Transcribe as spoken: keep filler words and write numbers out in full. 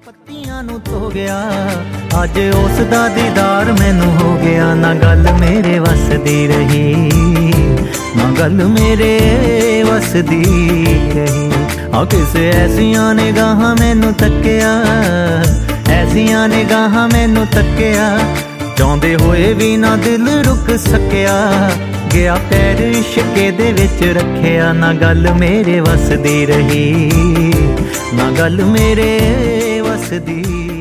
ਪੱਤੀਆਂ ਨੂੰ ਧੋ ਗਿਆ ਅੱਜ ਉਸ ਦਾ ਦੀਦਾਰ ਮੈਨੂੰ ਹੋ ਗਿਆ। ਨਾ ਗੱਲ ਮੇਰੇ ਵੱਸ ਦੀ ਰਹੀ, ਨਾ ਗੱਲ ਮੇਰੇ ਵੱਸ ਦੀ ਰਹੀ। ਆ ਕਿਸੇ ਐਸੀਆਂ ਨਿਗਾਹਾਂ ਮੈਨੂੰ ਤੱਕਿਆ, ਐਸੀਆਂ ਨਿਗਾਹਾਂ ਮੈਨੂੰ ਤੱਕਿਆ। ਚਾਹੁੰਦੇ ਹੋਏ ਵੀ ਨਾ ਦਿਲ ਰੁਕ ਸਕਿਆ, ਗਿਆ ਪੈਰ ਇਸ਼ਕੇ ਦੇ ਵਿੱਚ ਰੱਖਿਆ। ਨਾ ਗੱਲ ਮੇਰੇ ਵੱਸ ਦੀ ਰਹੀ, ਨਾ ਗੱਲ ਮੇਰੇ ਵੱਸ ਦੀ।